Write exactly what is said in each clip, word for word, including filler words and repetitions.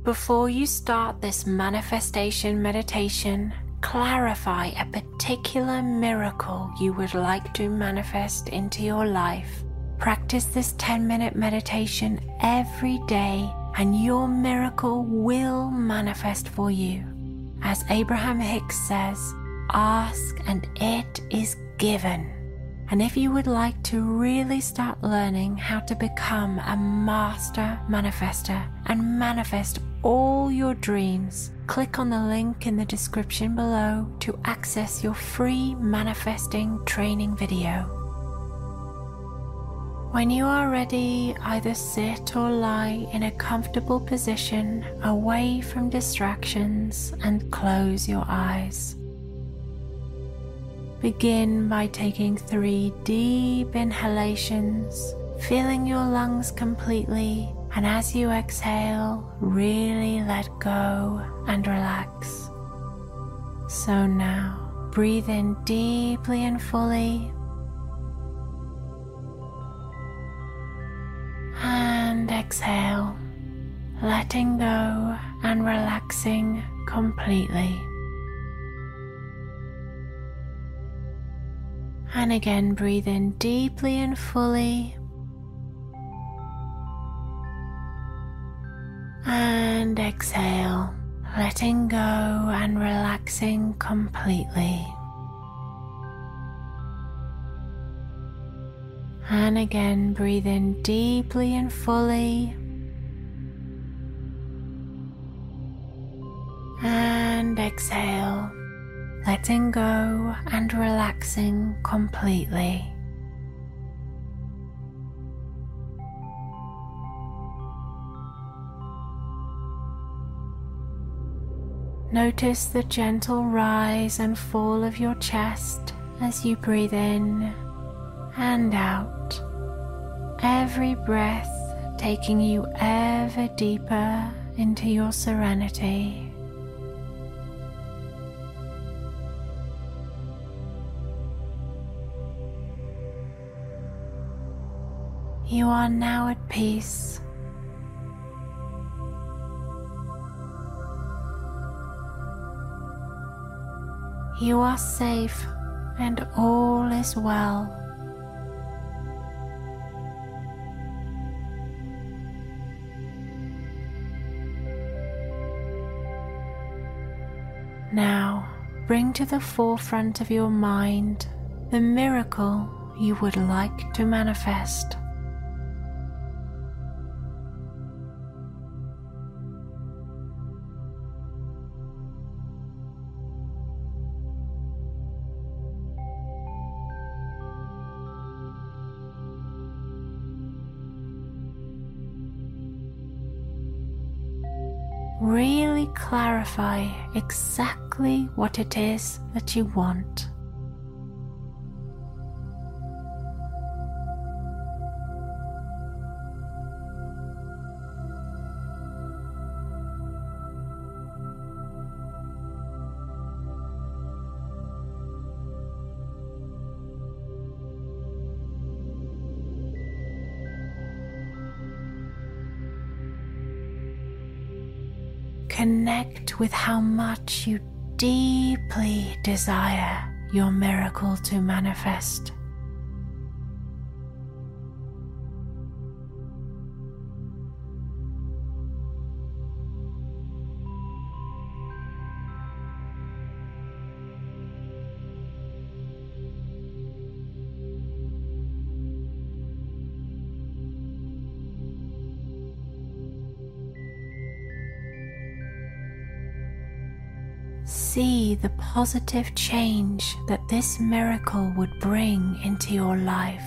Before you start this manifestation meditation, clarify a particular miracle you would like to manifest into your life. Practice this ten minute meditation every day and your miracle will manifest for you. As Abraham Hicks says, ask and it is given. And if you would like to really start learning how to become a master manifester and manifest all your dreams, click on the link in the description below to access your free manifesting training video. When you are ready, either sit or lie in a comfortable position away from distractions and close your eyes. Begin by taking three deep inhalations, filling your lungs completely, and as you exhale, really let go and relax. So now, breathe in deeply and fully, and exhale, letting go and relaxing completely. And again, breathe in deeply and fully, and exhale, letting go and relaxing completely. And again, breathe in deeply and fully, and exhale, letting go and relaxing completely. Notice the gentle rise and fall of your chest as you breathe in and out, every breath taking you ever deeper into your serenity. You are now at peace. You are safe and all is well. Now, bring to the forefront of your mind the miracle you would like to manifest. Really clarify exactly what it is that you want. Connect with how much you deeply desire your miracle to manifest. See the positive change that this miracle would bring into your life.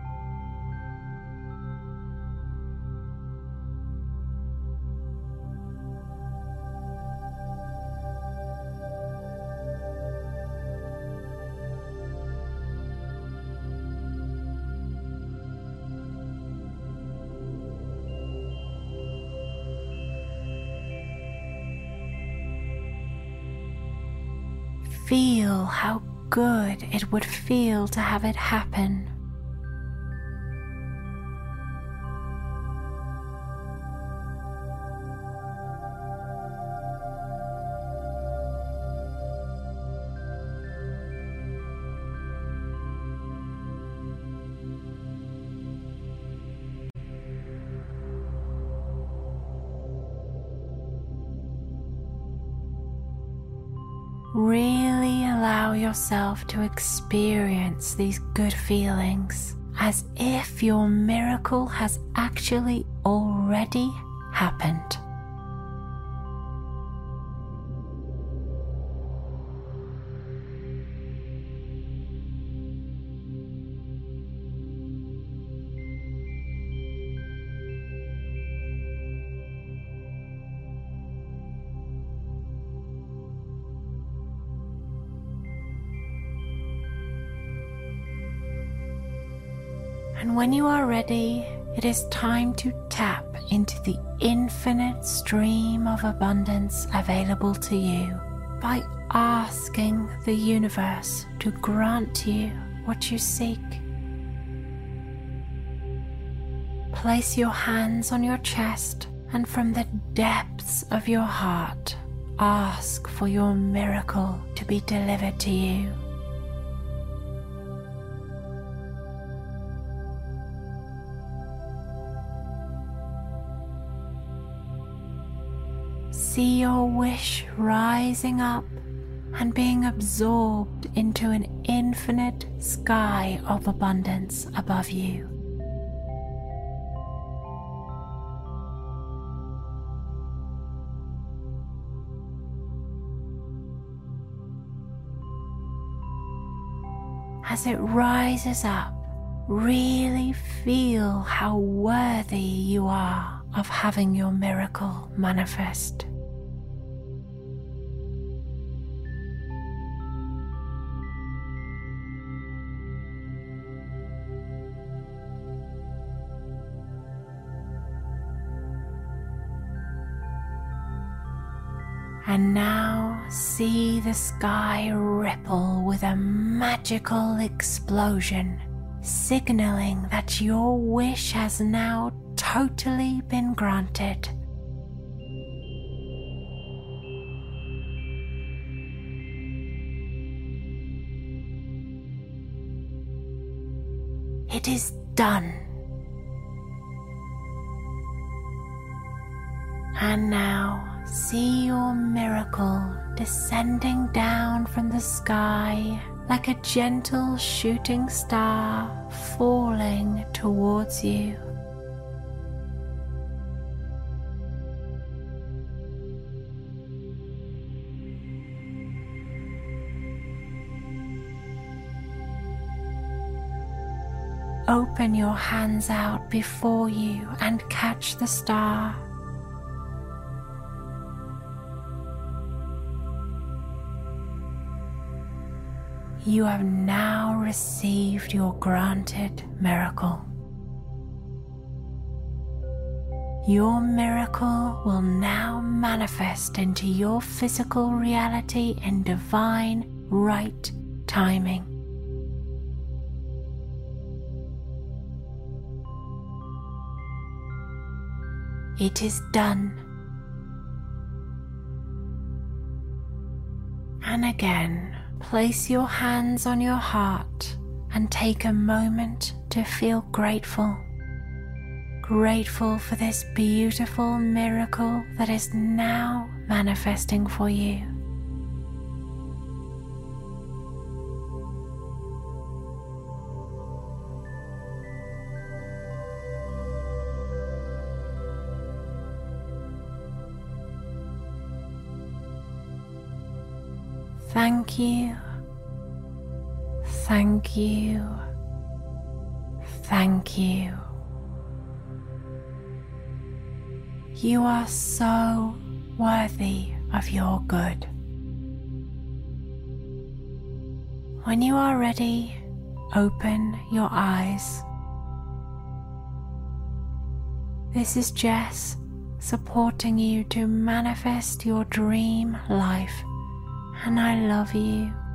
Feel how good it would feel to have it happen. really allow yourself to experience these good feelings as if your miracle has actually already happened. And when you are ready, it is time to tap into the infinite stream of abundance available to you by asking the universe to grant you what you seek. Place your hands on your chest and from the depths of your heart, ask for your miracle to be delivered to you. See your wish rising up and being absorbed into an infinite sky of abundance above you. As it rises up, really feel how worthy you are of having your miracle manifest. And now see the sky ripple with a magical explosion, signaling that your wish has now totally been granted. It is done. And now see your miracle descending down from the sky like a gentle shooting star falling towards you. Open your hands out before you and catch the star. You have now received your granted miracle. Your miracle will now manifest into your physical reality in divine right timing. It is done. And again, place your hands on your heart and take a moment to feel grateful. Grateful for this beautiful miracle that is now manifesting for you. Thank you, thank you, thank you. You are so worthy of your good. When you are ready, open your eyes. This is Jess, supporting you to manifest your dream life. And I love you.